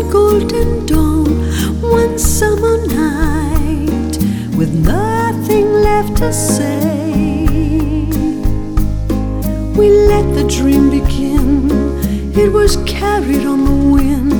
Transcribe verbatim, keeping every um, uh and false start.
golden dawn, one summer night, with nothing left to say. We let the dream begin, it was carried on the wind